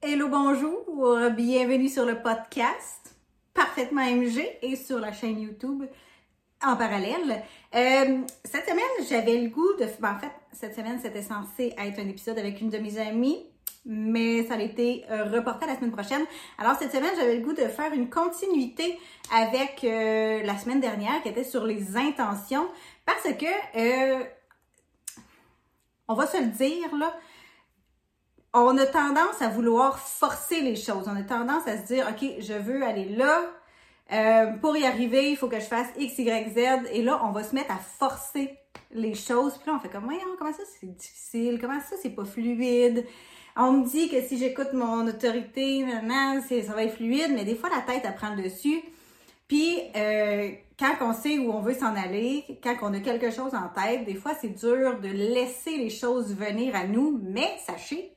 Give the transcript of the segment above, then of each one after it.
Hello, bonjour, bienvenue sur le podcast Parfaitement MG et sur la chaîne YouTube en parallèle. Cette semaine, j'avais le goût de... en fait, cette semaine, c'était censé être un épisode avec une de mes amies, mais ça a été reporté à la semaine prochaine. Alors, cette semaine, j'avais le goût de faire une continuité avec la semaine dernière qui était sur les intentions parce que, on va se le dire, là, on a tendance à vouloir forcer les choses. On a tendance à se dire, OK, je veux aller là. Pour y arriver, il faut que je fasse X, Y, Z. Et là, on va se mettre à forcer les choses. Puis là, on fait comme, voyons, comment ça, c'est difficile? Comment ça, c'est pas fluide? On me dit que si j'écoute mon autorité, maintenant, ça va être fluide. Mais des fois, la tête, elle prend le dessus. Puis, quand on sait où on veut s'en aller, quand on a quelque chose en tête, des fois, c'est dur de laisser les choses venir à nous. Mais sachez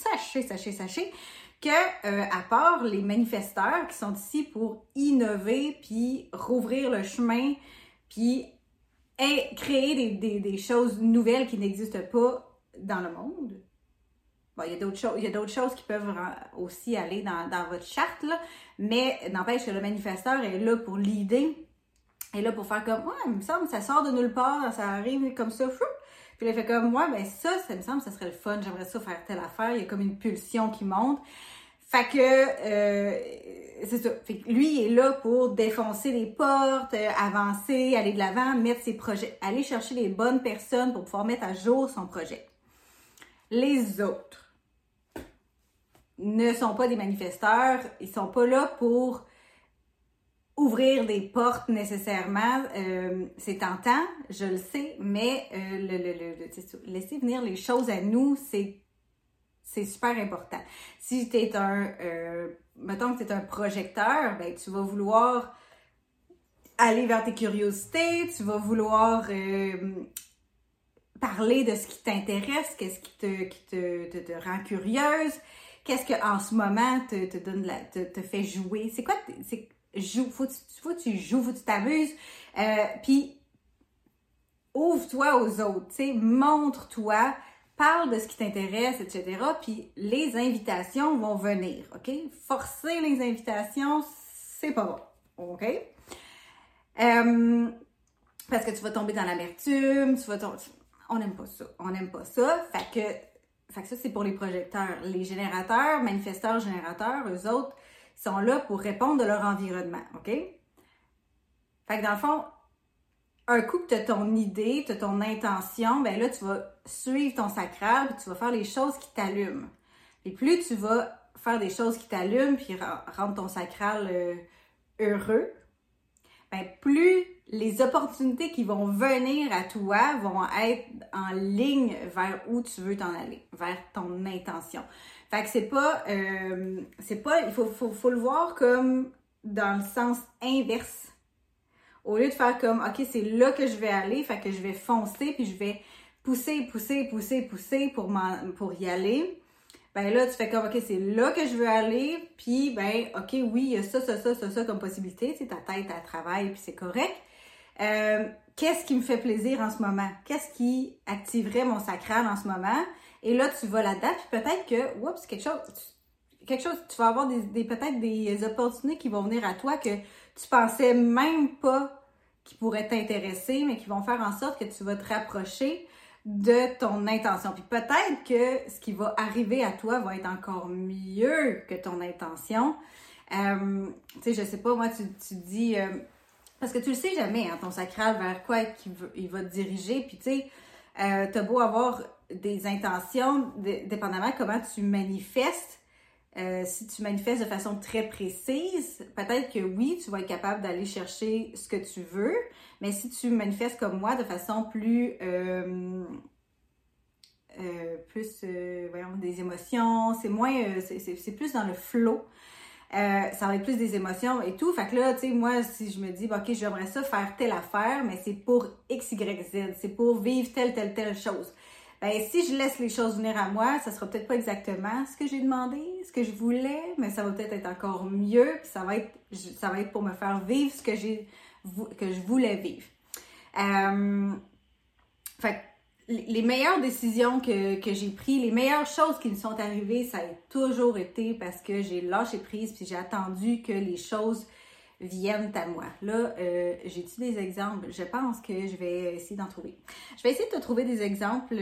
que à part les manifesteurs qui sont ici pour innover puis rouvrir le chemin puis créer des choses nouvelles qui n'existent pas dans le monde. Bon, il y a d'autres choses qui peuvent aussi aller dans votre charte, là, mais n'empêche que le manifesteur est là pour l'idée, est là pour faire comme, ouais, il me semble ça sort de nulle part, ça arrive comme ça, fou. Puis là, il fait comme, ouais, ben ça me semble, ça serait le fun, j'aimerais ça faire telle affaire, il y a comme une pulsion qui monte. Fait que, c'est ça. Fait que lui, il est là pour défoncer les portes, avancer, aller de l'avant, mettre ses projets, aller chercher les bonnes personnes pour pouvoir mettre à jour son projet. Les autres ne sont pas des manifesteurs, ils sont pas là pour ouvrir des portes nécessairement, c'est tentant, je le sais, mais laisser venir les choses à nous, c'est super important. Si tu es mettons que tu es un projecteur, ben tu vas vouloir aller vers tes curiosités, tu vas vouloir parler de ce qui t'intéresse, qu'est-ce qui te rend curieuse, qu'est-ce que en ce moment te fait jouer. C'est quoi? Faut que tu joues, faut que tu t'amuses, puis ouvre-toi aux autres, tu sais, montre-toi, parle de ce qui t'intéresse, etc. Puis les invitations vont venir, OK? Forcer les invitations, c'est pas bon, OK? Parce que tu vas tomber dans l'amertume, on n'aime pas ça, fait que ça, c'est pour les projecteurs. Les générateurs, manifesteurs, générateurs, eux autres, sont là pour répondre de leur environnement, OK? Fait que dans le fond, un coup que tu as ton idée, tu as ton intention, ben là, tu vas suivre ton sacral, puis tu vas faire les choses qui t'allument. Et plus tu vas faire des choses qui t'allument, puis rendre ton sacral heureux, ben plus les opportunités qui vont venir à toi vont être en ligne vers où tu veux t'en aller, vers ton intention. Fait que c'est pas, il faut le voir comme dans le sens inverse. Au lieu de faire comme, OK, c'est là que je vais aller, fait que je vais foncer, puis je vais pousser pour y aller. Ben là, tu fais comme, OK, c'est là que je veux aller, puis ben, OK, oui, il y a ça comme possibilité, tu sais, ta tête, elle travaille, puis c'est correct. Qu'est-ce qui me fait plaisir en ce moment? Qu'est-ce qui activerait mon sacral en ce moment? Et là, tu vas là-dedans, puis peut-être que, oups, quelque chose, tu vas avoir peut-être des opportunités qui vont venir à toi que tu pensais même pas qui pourraient t'intéresser, mais qui vont faire en sorte que tu vas te rapprocher de ton intention. Puis peut-être que ce qui va arriver à toi va être encore mieux que ton intention. Tu sais, je sais pas, moi, tu dis... parce que tu le sais jamais, hein, ton sacral, vers quoi il va te diriger. Puis tu sais, t'as beau avoir des intentions, dépendamment comment tu manifestes. Si tu manifestes de façon très précise, peut-être que oui, tu vas être capable d'aller chercher ce que tu veux, mais si tu manifestes comme moi de façon plus voyons, des émotions, c'est moins, c'est plus dans le flow. Ça va être plus des émotions et tout. Fait que là, tu sais, moi, si je me dis, OK, j'aimerais ça faire telle affaire, mais c'est pour X, Y, Z, c'est pour vivre telle chose. Ben, si je laisse les choses venir à moi, ça sera peut-être pas exactement ce que j'ai demandé, ce que je voulais, mais ça va peut-être être encore mieux, puis ça va être pour me faire vivre que je voulais vivre. Fait que les meilleures décisions que j'ai prises, les meilleures choses qui me sont arrivées, ça a toujours été parce que j'ai lâché prise puis j'ai attendu que les choses viennent à moi. Là, j'ai-tu des exemples? Je pense que je vais essayer d'en trouver. Je vais essayer de te trouver des exemples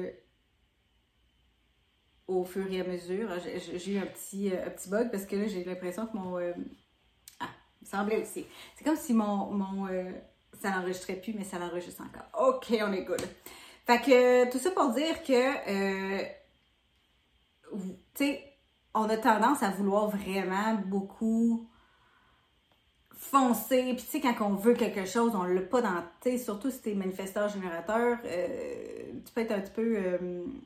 au fur et à mesure. J'ai eu un petit bug parce que là, j'ai l'impression que mon... il me semblait aussi. C'est comme si ça n'enregistrait plus, mais ça l'enregistre encore. OK, on est good. Fait que tout ça pour dire que, tu sais, on a tendance à vouloir vraiment beaucoup foncer. Puis tu sais, quand on veut quelque chose, on l'a pas dans... Tu sais, surtout si t'es manifesteur générateur, tu peux être un petit peu...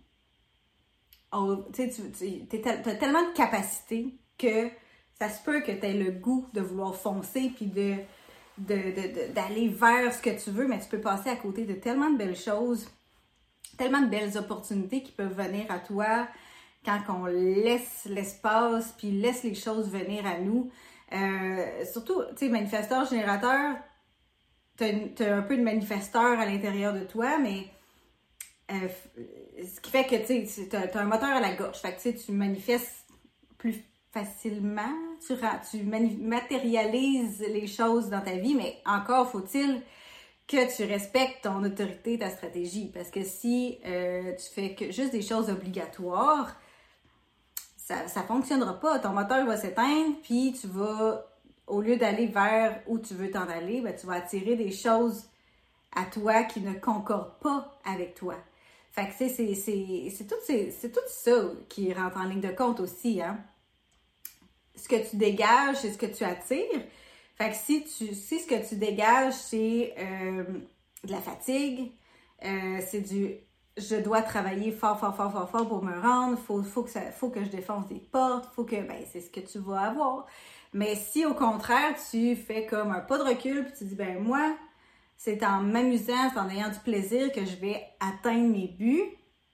tu sais, t'as tellement de capacité que ça se peut que t'aies le goût de vouloir foncer puis d'aller vers ce que tu veux, mais tu peux passer à côté de tellement de belles choses, tellement de belles opportunités qui peuvent venir à toi quand on laisse l'espace puis laisse les choses venir à nous. Surtout, tu sais, manifesteur, générateur, t'as un peu de manifesteur à l'intérieur de toi, mais ce qui fait que, tu sais, t'as un moteur à la gorge. Fait que, tu sais, tu manifestes plus facilement, tu matérialises les choses dans ta vie, mais encore faut-il que tu respectes ton autorité, ta stratégie. Parce que si tu fais juste des choses obligatoires, ça fonctionnera pas. Ton moteur va s'éteindre, puis tu vas, au lieu d'aller vers où tu veux t'en aller, ben, tu vas attirer des choses à toi qui ne concordent pas avec toi. Fait que c'est tout ça qui rentre en ligne de compte aussi, hein. Ce que tu dégages, c'est ce que tu attires. Fait que si ce que tu dégages, c'est de la fatigue, c'est du je dois travailler fort pour me rendre, faut que je défonce des portes, ben c'est ce que tu vas avoir. Mais si au contraire, tu fais comme un pas de recul, puis tu dis ben moi, c'est en m'amusant, c'est en ayant du plaisir que je vais atteindre mes buts,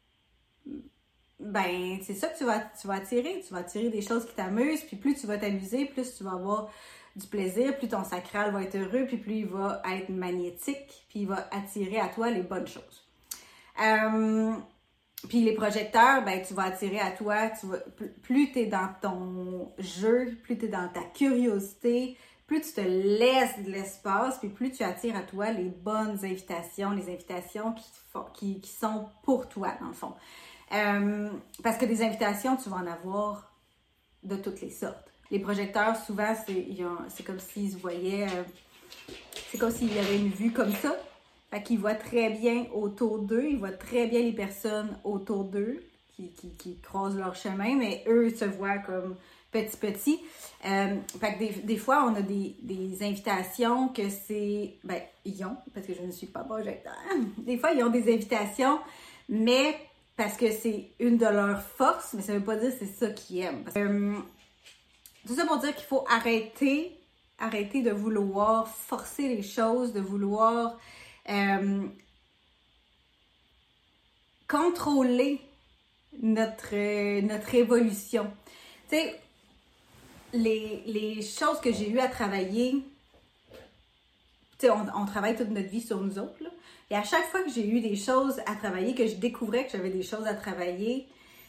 ben c'est ça que tu vas attirer. Tu vas attirer des choses qui t'amusent, puis plus tu vas t'amuser, plus tu vas avoir du plaisir, plus ton sacral va être heureux, puis plus il va être magnétique, puis il va attirer à toi les bonnes choses. Puis les projecteurs, ben tu vas attirer à toi, plus tu es dans ton jeu, plus tu es dans ta curiosité, plus tu te laisses de l'espace, puis plus tu attires à toi les bonnes invitations, les invitations qui sont pour toi, dans le fond. Parce que des invitations, tu vas en avoir de toutes les sortes. Les projecteurs, souvent, c'est comme s'ils se voyaient, c'est comme s'ils avaient une vue comme ça. Fait qu'ils voient très bien autour d'eux, ils voient très bien les personnes autour d'eux qui croisent leur chemin, mais eux se voient comme petit. Fait que des fois, on a des invitations que c'est... Ben, ils ont, parce que je ne suis pas projecteur. Des fois, ils ont des invitations, mais parce que c'est une de leurs forces, mais ça ne veut pas dire que c'est ça qu'ils aiment. Tout ça pour dire qu'il faut arrêter de vouloir forcer les choses, de vouloir contrôler notre évolution. Tu sais, les choses que j'ai eu à travailler, tu sais, on travaille toute notre vie sur nous autres, là. Et à chaque fois que j'ai eu des choses à travailler, que je découvrais que j'avais des choses à travailler,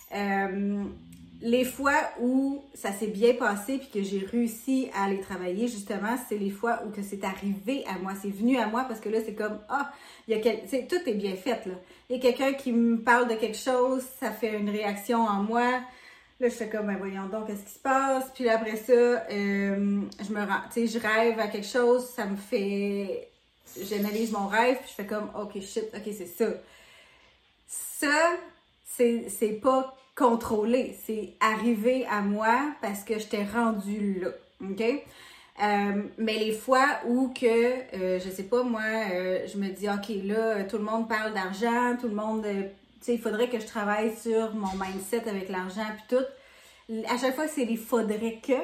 les fois où ça s'est bien passé puis que j'ai réussi à les travailler, justement, c'est les fois où que c'est arrivé à moi, c'est venu à moi parce que là, c'est comme, tout est bien fait, là. Il y a quelqu'un qui me parle de quelque chose, ça fait une réaction en moi. Là, je fais comme, ben voyons donc, qu'est-ce qui se passe? Puis là, après ça, je rêve à quelque chose, ça me fait... J'analyse mon rêve, puis je fais comme, OK, c'est ça. Ça, c'est pas contrôler, c'est arriver à moi parce que je t'ai rendu là, OK? Mais les fois où que, je sais pas, moi, je me dis, OK, là, tout le monde parle d'argent, tout le monde, tu sais, il faudrait que je travaille sur mon mindset avec l'argent, puis tout. À chaque fois, c'est les faudrait que.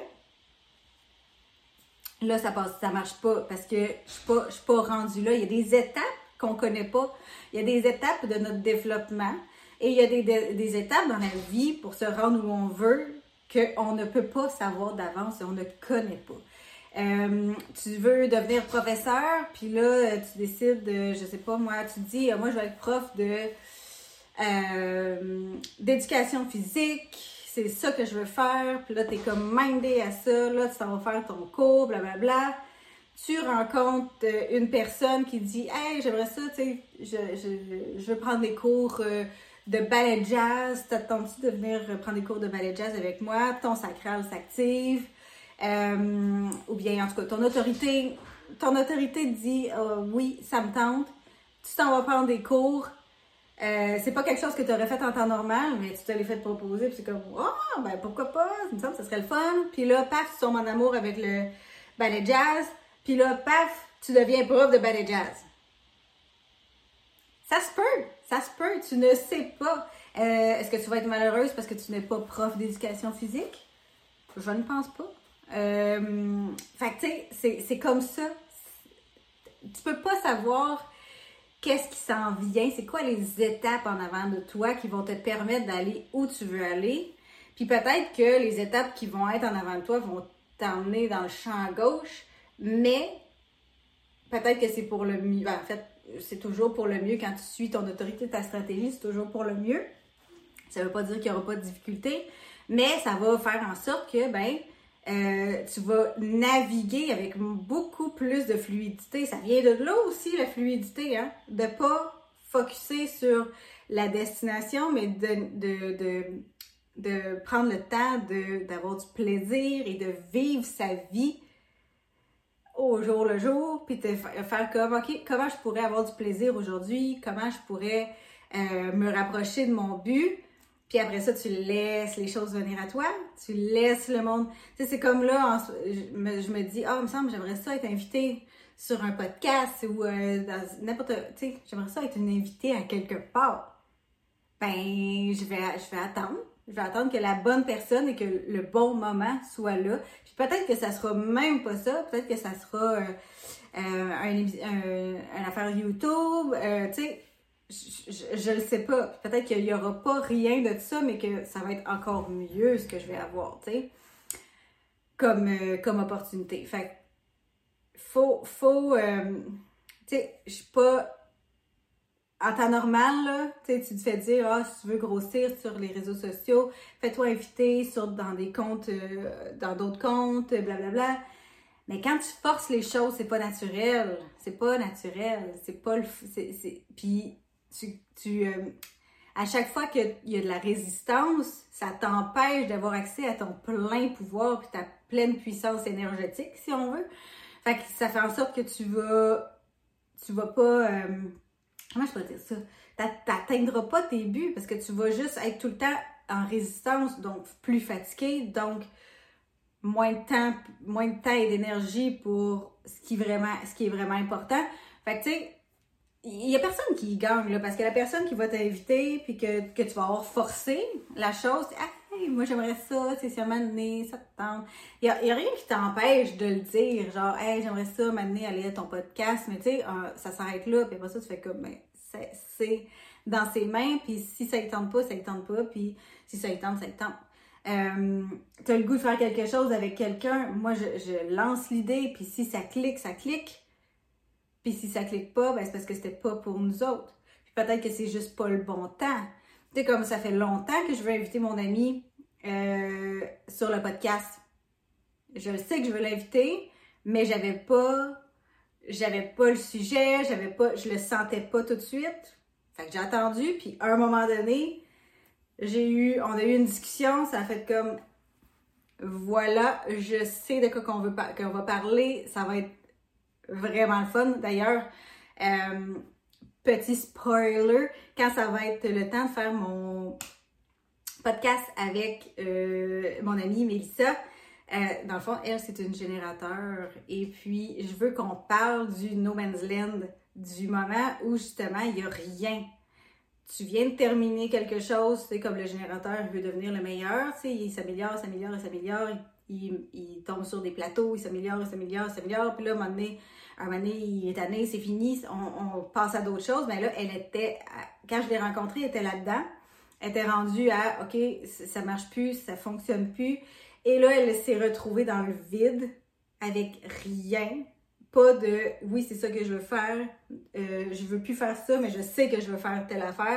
Là, ça marche pas parce que je suis pas rendue là. Il y a des étapes qu'on connaît pas. Il y a des étapes de notre développement et il y a des étapes dans la vie pour se rendre où on veut qu'on ne peut pas savoir d'avance et on ne connaît pas. Tu veux devenir professeur, puis là, tu décides de, je sais pas moi, tu te dis, moi je vais être prof de d'éducation physique, c'est ça que je veux faire, puis là, t'es comme mindé à ça, là, tu t'en vas faire ton cours, blablabla. Tu rencontres une personne qui dit « Hey, j'aimerais ça, tu sais, je veux prendre des cours de ballet jazz. T'attends-tu de venir prendre des cours de ballet jazz avec moi? » Ton sacral s'active. Ou bien, en tout cas, ton autorité dit oui, ça me tente. Tu t'en vas prendre des cours. C'est pas quelque chose que tu aurais fait en temps normal, mais tu te l'es fait proposer, puis c'est comme « Oh, ben pourquoi pas? Il me semble que ça serait le fun. » Puis là, paf, tu tombes en amour avec le ballet jazz. Puis là, paf, tu deviens prof de ballet jazz. Ça se peut, tu ne sais pas. Est-ce que tu vas être malheureuse parce que tu n'es pas prof d'éducation physique? Je ne pense pas. Fait que tu sais, c'est comme ça. Tu peux pas savoir qu'est-ce qui s'en vient, c'est quoi les étapes en avant de toi qui vont te permettre d'aller où tu veux aller. Puis peut-être que les étapes qui vont être en avant de toi vont t'emmener dans le champ à gauche, mais peut-être que c'est pour le mieux. En fait, c'est toujours pour le mieux quand tu suis ton autorité, ta stratégie, c'est toujours pour le mieux. Ça veut pas dire qu'il n'y aura pas de difficulté, mais ça va faire en sorte que, tu vas naviguer avec beaucoup plus de fluidité. Ça vient de là aussi, la fluidité, hein? De pas focusser sur la destination, mais de prendre le temps d'avoir du plaisir et de vivre sa vie au jour le jour, puis de faire comme, OK, comment je pourrais avoir du plaisir aujourd'hui, comment je pourrais me rapprocher de mon but, puis après ça, tu laisses les choses venir à toi, tu laisses le monde, tu sais, c'est comme là, je me dis, il me semble, j'aimerais ça être invitée sur un podcast ou dans n'importe, tu sais, j'aimerais ça être une invitée à quelque part. Ben, je vais attendre. Je vais attendre que la bonne personne et que le bon moment soit là. Puis peut-être que ça sera même pas ça. Peut-être que ça sera une affaire YouTube. Tu sais, je le sais pas. Peut-être qu'il y aura pas rien de ça, mais que ça va être encore mieux ce que je vais avoir, tu sais, comme opportunité. Fait que faut tu sais, je suis pas... En temps normal, là, tu te fais dire, si tu veux grossir sur les réseaux sociaux, fais-toi inviter dans des comptes, dans d'autres comptes, blablabla. Mais quand tu forces les choses, c'est pas naturel. C'est pas naturel. C'est pas le... Puis, à chaque fois qu'il y a de la résistance, ça t'empêche d'avoir accès à ton plein pouvoir puis ta pleine puissance énergétique, si on veut. Fait que ça fait en sorte que tu vas pas... comment je peux dire ça? T'atteindras pas tes buts parce que tu vas juste être tout le temps en résistance, donc plus fatigué, donc moins de temps et d'énergie pour ce qui est vraiment important. Fait que tu sais, il y a personne qui gagne là, parce que la personne qui va t'inviter puis que tu vas avoir forcé la chose, hey, moi j'aimerais ça, c'est si à un moment donné, ça te tente. Il y a rien qui t'empêche de le dire, genre hey, j'aimerais ça m'amener à aller à ton podcast, mais tu sais, ça s'arrête là, puis après ça tu fais comme c'est dans ses mains, puis si ça ne tente pas, ça ne tente pas, puis si ça ne tente, ça ne tente. T'as le goût de faire quelque chose avec quelqu'un, moi je lance l'idée, puis si ça clique, ça clique. Puis si ça clique pas, c'est parce que c'était pas pour nous autres. Puis peut-être que c'est juste pas le bon temps. Tu sais, comme ça fait longtemps que je veux inviter mon ami sur le podcast. Je le sais que je veux l'inviter, mais j'avais pas le sujet, je le sentais pas tout de suite. Fait que j'ai attendu, puis à un moment donné, on a eu une discussion, ça a fait comme, voilà, je sais de quoi qu'on va parler, ça va être vraiment le fun. D'ailleurs, petit spoiler, quand ça va être le temps de faire mon podcast avec mon amie Mélissa, dans le fond, elle, c'est une générateur. Et puis, je veux qu'on parle du no man's land, du moment où, justement, il n'y a rien. Tu viens de terminer quelque chose, c'est comme le générateur, il veut devenir le meilleur, tu sais, il s'améliore, il tombe sur des plateaux, il s'améliore, puis là, un moment donné, il est tanné, c'est fini, on passe à d'autres choses. Mais là, quand je l'ai rencontrée, elle était là-dedans, elle était rendue à, OK, ça marche plus, ça fonctionne plus, et là, elle s'est retrouvée dans le vide, avec rien, pas de « oui, c'est ça que je veux faire, je veux plus faire ça, mais je sais que je veux faire telle affaire ».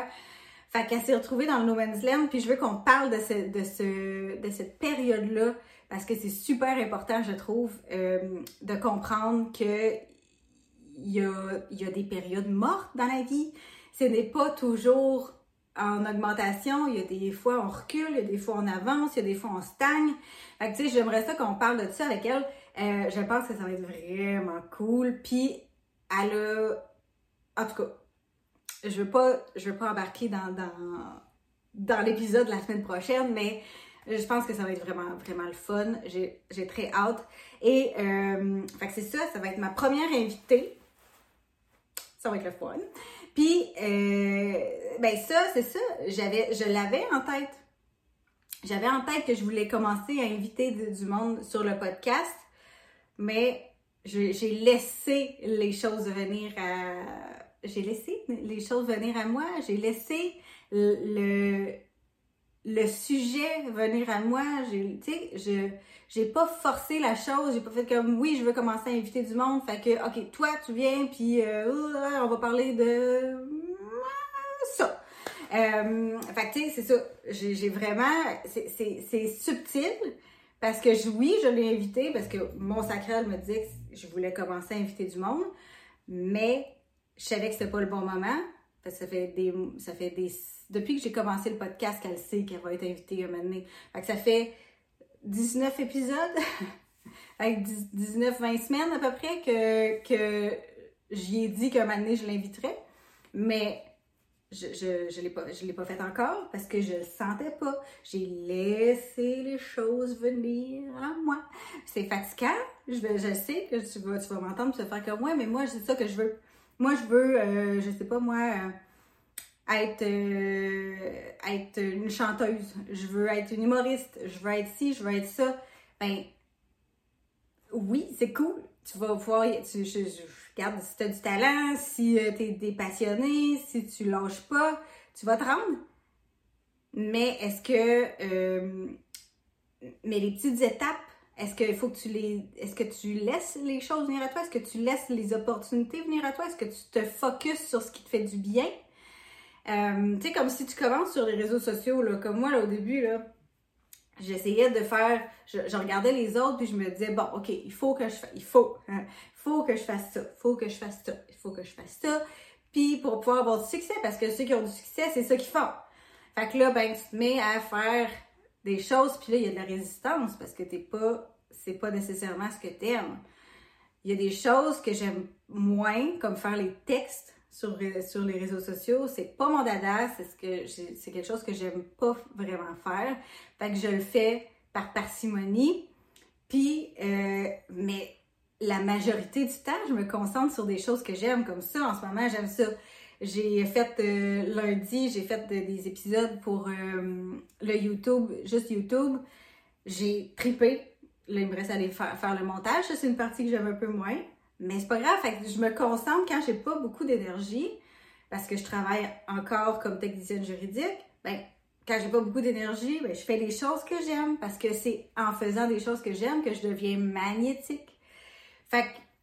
Fait qu'elle s'est retrouvée dans le No Man's Land, puis je veux qu'on parle de cette période-là, parce que c'est super important, je trouve, de comprendre que il y a des périodes mortes dans la vie. Ce n'est pas toujours en augmentation. Il y a des fois on recule, il y a des fois on avance, il y a des fois on stagne. Fait que tu sais, j'aimerais ça qu'on parle de ça avec elle. Je pense que ça va être vraiment cool. Puis elle a... En tout cas, je veux pas embarquer dans l'épisode de la semaine prochaine, mais je pense que ça va être vraiment, vraiment le fun. J'ai très hâte. Et fait que c'est ça, ça va être ma première invitée. Ça va être le fun. Puis, ben ça, c'est ça. Je l'avais en tête. J'avais en tête que je voulais commencer à inviter du monde sur le podcast, mais j'ai laissé les choses venir à... J'ai laissé les choses venir à moi. J'ai laissé le sujet venir à moi. Tu sais, j'ai pas forcé la chose. J'ai pas fait comme, oui, je veux commencer à inviter du monde. Fait que, OK, toi, tu viens, puis on va parler de ça. Fait que, tu sais, c'est ça. J'ai vraiment... C'est subtil. Parce que, oui, je l'ai invité, parce que mon sacral me disait que je voulais commencer à inviter du monde. Mais je savais que c'était pas le bon moment. Parce que ça fait des depuis que j'ai commencé le podcast qu'elle sait qu'elle va être invitée un moment donné. Fait que ça fait 19 épisodes, avec 19-20 semaines à peu près que j'y ai dit qu'un moment donné je l'inviterais. Mais je l'ai pas fait encore parce que je le sentais pas. J'ai laissé les choses venir à moi. C'est fatigant. Je sais que tu vas m'entendre te faire comme moi, mais moi, c'est ça que je veux. Moi, je veux, je sais pas moi... être une chanteuse, je veux être une humoriste, je veux être ci, je veux être ça. Ben, oui, c'est cool. Tu vas pouvoir, regarde, si tu as du talent, si tu es passionné, si tu lâches pas, tu vas te rendre. Mais est-ce que, mais les petites étapes, est-ce que tu laisses les choses venir à toi? Est-ce que tu laisses les opportunités venir à toi? Est-ce que tu te focuses sur ce qui te fait du bien? Tu sais, comme si tu commences sur les réseaux sociaux, là, comme moi, là, au début, là, j'essayais de faire... Je regardais les autres, puis je me disais, bon, OK, il faut que je fasse ça, il faut que je fasse ça, puis pour pouvoir avoir du succès, parce que ceux qui ont du succès, c'est ça qu'ils font. Fait que là, ben, tu te mets à faire des choses, puis là, il y a de la résistance, parce que c'est pas nécessairement ce que t'aimes. Il y a des choses que j'aime moins, comme faire les textes, sur les réseaux sociaux, c'est pas mon dada, c'est quelque chose que j'aime pas vraiment faire. Fait que je le fais par parcimonie. Puis, mais la majorité du temps, je me concentre sur des choses que j'aime, comme ça. En ce moment, j'aime ça. J'ai fait lundi, j'ai fait des épisodes pour le YouTube, juste YouTube. J'ai trippé. Là, il me reste à aller faire le montage. Ça, c'est une partie que j'aime un peu moins. Mais c'est pas grave, fait que je me concentre quand j'ai pas beaucoup d'énergie, parce que je travaille encore comme technicienne juridique. Ben, quand j'ai pas beaucoup d'énergie, ben, je fais les choses que j'aime, parce que c'est en faisant des choses que j'aime que je deviens magnétique. Fait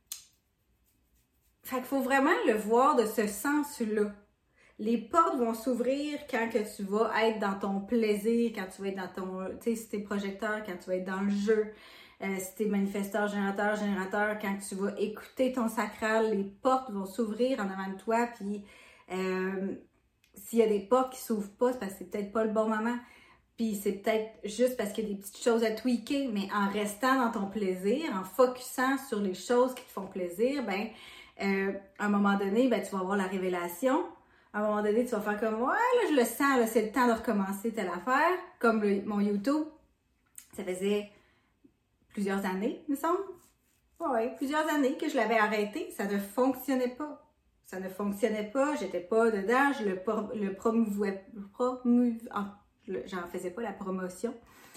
qu'il faut vraiment le voir de ce sens-là. Les portes vont s'ouvrir quand que tu vas être dans ton plaisir, quand tu vas être dans ton, tu sais, si t'es projecteur, quand tu vas être dans le jeu. Si t'es manifesteur, générateur, quand tu vas écouter ton sacral, les portes vont s'ouvrir en avant de toi, puis s'il y a des portes qui s'ouvrent pas, c'est parce que c'est peut-être pas le bon moment, puis c'est peut-être juste parce qu'il y a des petites choses à tweaker, mais en restant dans ton plaisir, en focusant sur les choses qui te font plaisir, ben, à un moment donné, ben, tu vas avoir la révélation. À un moment donné, tu vas faire comme, ouais, là, je le sens, là, c'est le temps de recommencer telle affaire, comme mon YouTube, ça faisait plusieurs années, il me semble. Oui, plusieurs années que je l'avais arrêté. Ça ne fonctionnait pas. Ça ne fonctionnait pas. J'étais pas dedans. Je le promouvais. J'en faisais pas la promotion.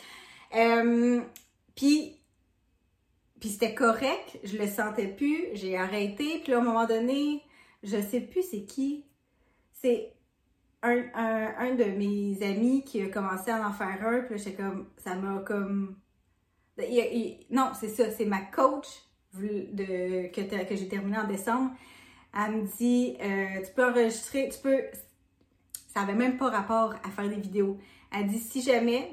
Puis c'était correct. Je le sentais plus. J'ai arrêté. Puis là, à un moment donné, je sais plus c'est qui. C'est un de mes amis qui a commencé à en faire un. Puis là, j'étais comme... Ça m'a comme... Non, c'est ça, c'est ma coach que j'ai terminé en décembre. Elle me dit, tu peux enregistrer, ça avait même pas rapport à faire des vidéos. Elle dit, si jamais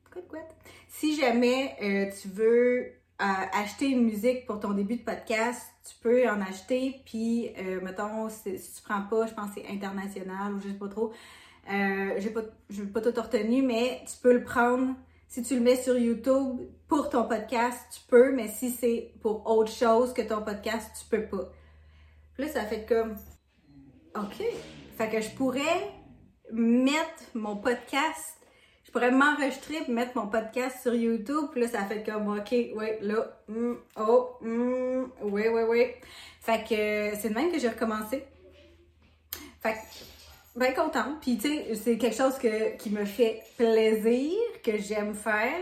tu veux acheter une musique pour ton début de podcast, tu peux en acheter, puis mettons, si tu prends pas, je pense que c'est international ou je sais pas trop, j'ai pas tout retenu, mais tu peux le prendre, si tu le mets sur YouTube pour ton podcast, tu peux, mais si c'est pour autre chose que ton podcast, tu peux pas. Puis là, ça fait comme, OK, fait que je pourrais mettre mon podcast, je pourrais m'enregistrer et mettre mon podcast sur YouTube. Puis là, ça fait comme, OK, ouais, là, oui. Fait que c'est de même que j'ai recommencé. Fait que, bien contente. Puis, tu sais, c'est quelque chose qui me fait plaisir, que j'aime faire.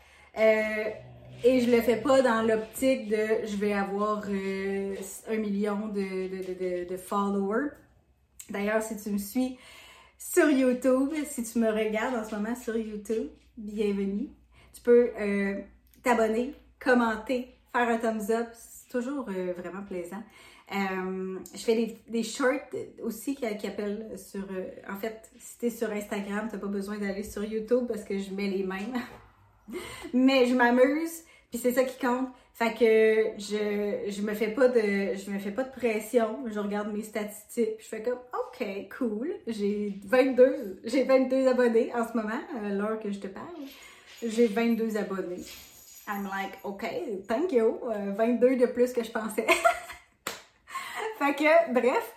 Et je le fais pas dans l'optique de je vais avoir 1 million de followers. D'ailleurs, si tu me suis sur YouTube, si tu me regardes en ce moment sur YouTube, bienvenue. Tu peux t'abonner, commenter, faire un thumbs up, c'est toujours vraiment plaisant. Je fais des shorts aussi qui appellent sur... en fait, si t'es sur Instagram, t'as pas besoin d'aller sur YouTube parce que je mets les mêmes. Mais je m'amuse, puis c'est ça qui compte. Fait que je me fais pas de pression, je regarde mes statistiques, puis je fais comme OK, cool. J'ai 22 abonnés en ce moment, à l'heure que je te parle. J'ai 22 abonnés. I'm like OK, thank you. 22 de plus que je pensais. Fait que bref,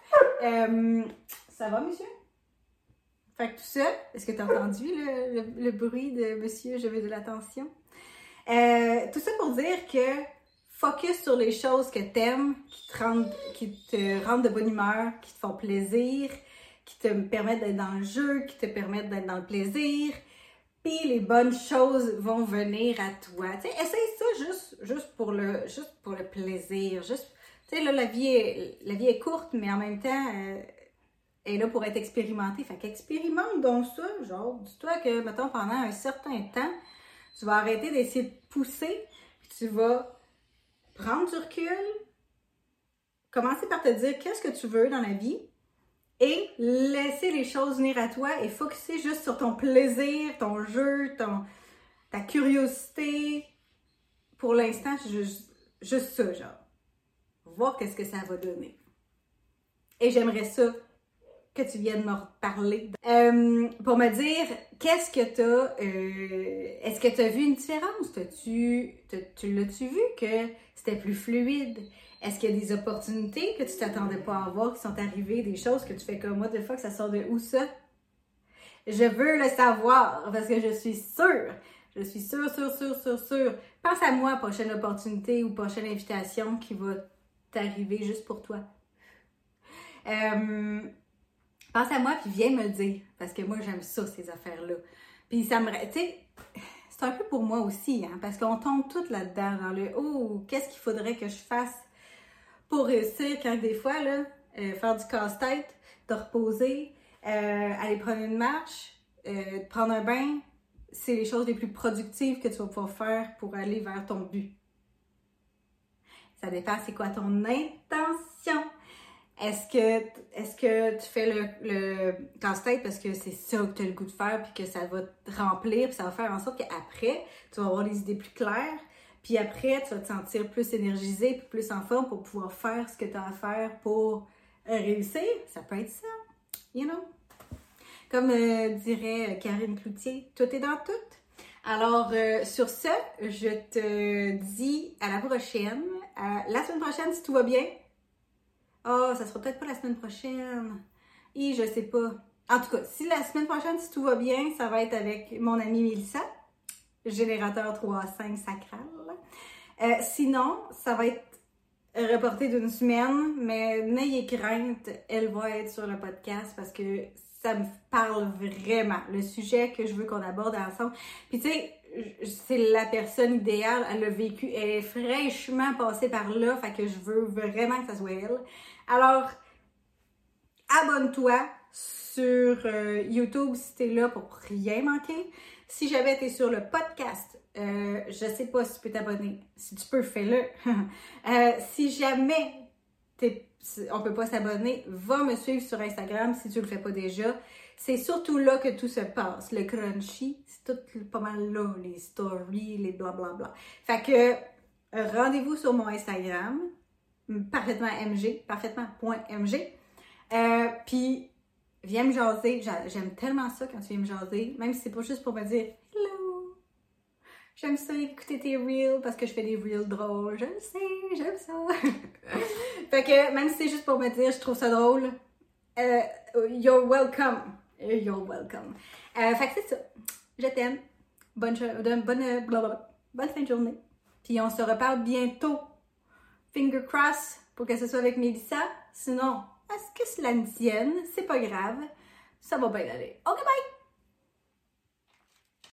ça va monsieur? Fait que tout ça, est-ce que tu as entendu le bruit de monsieur, je veux de l'attention? Tout ça pour dire que focus sur les choses que t'aimes, qui te rendent de bonne humeur, qui te font plaisir, qui te permettent d'être dans le jeu, qui te permettent d'être dans le plaisir. Puis les bonnes choses vont venir à toi. Tu sais, essaye ça juste pour le plaisir. Tu sais, là, la vie est courte, mais en même temps, elle est là pour être expérimentée. Fait qu'expérimente donc ça, genre, dis-toi que, mettons, pendant un certain temps, tu vas arrêter d'essayer de pousser, puis tu vas prendre du recul, commencer par te dire qu'est-ce que tu veux dans la vie et laisser les choses venir à toi et focusser juste sur ton plaisir, ton jeu, ta curiosité. Pour l'instant, juste ça, genre. Voir qu'est-ce que ça va donner. Et j'aimerais ça que tu viennes me reparler. Pour me dire, qu'est-ce que est-ce que tu as vu une différence? Tu l'as-tu vu que c'était plus fluide? Est-ce qu'il y a des opportunités que tu t'attendais pas à avoir qui sont arrivées, des choses que tu fais comme moi, des fois que ça sort de où ça? Je veux le savoir parce que je suis sûre. Je suis sûre. Pense à moi, prochaine opportunité ou prochaine invitation qui va t'arriver juste pour toi. Pense à moi puis viens me le dire parce que moi j'aime ça ces affaires-là. Puis ça me, tu sais, c'est un peu pour moi aussi hein, parce qu'on tombe toutes là-dedans dans le qu'est-ce qu'il faudrait que je fasse pour réussir quand des fois là faire du casse-tête, te reposer, aller prendre une marche, prendre un bain, c'est les choses les plus productives que tu vas pouvoir faire pour aller vers ton but. Ça dépend c'est quoi ton intention. Est-ce que tu fais le casse-tête parce que c'est ça que tu as le goût de faire puis que ça va te remplir puis ça va faire en sorte qu'après, tu vas avoir les idées plus claires puis après, tu vas te sentir plus énergisé puis plus en forme pour pouvoir faire ce que tu as à faire pour réussir. Ça peut être ça, you know? Comme dirait Karine Cloutier, tout est dans tout. Alors, sur ce, je te dis à la prochaine. La semaine prochaine, si tout va bien. Oh, ça sera peut-être pas la semaine prochaine. Je sais pas. En tout cas, si la semaine prochaine, si tout va bien, ça va être avec mon amie Mélissa, générateur 3-5 sacral. Sinon, ça va être reporté d'une semaine, mais n'ayez crainte, elle va être sur le podcast parce que ça me parle vraiment. Le sujet que je veux qu'on aborde ensemble. Puis tu sais, c'est la personne idéale, elle l'a vécu, elle est fraîchement passée par là, fait que je veux vraiment que ça soit elle. Alors, abonne-toi sur YouTube si t'es là pour rien manquer. Si jamais t'es sur le podcast, je sais pas si tu peux t'abonner. Si tu peux, fais-le. Si jamais on peut pas s'abonner, va me suivre sur Instagram si tu le fais pas déjà. c'est surtout là que tout se passe. Le crunchy, c'est tout pas mal là, les stories, les blablabla. Fait que rendez-vous sur mon Instagram, parfaitement.mg. Puis viens me jaser. J'aime tellement ça quand tu viens me jaser, même si c'est pas juste pour me dire hello. J'aime ça écouter tes reels parce que je fais des reels drôles. Je le sais, j'aime ça. Fait que même si c'est juste pour me dire je trouve ça drôle, you're welcome. You're welcome. Fait que c'est ça. Je t'aime. Bonne fin de journée. Puis on se reparle bientôt. Finger cross pour que ce soit avec Mélissa. Sinon, à ce que cela ne tienne, c'est pas grave. Ça va bien aller. Ok, bye!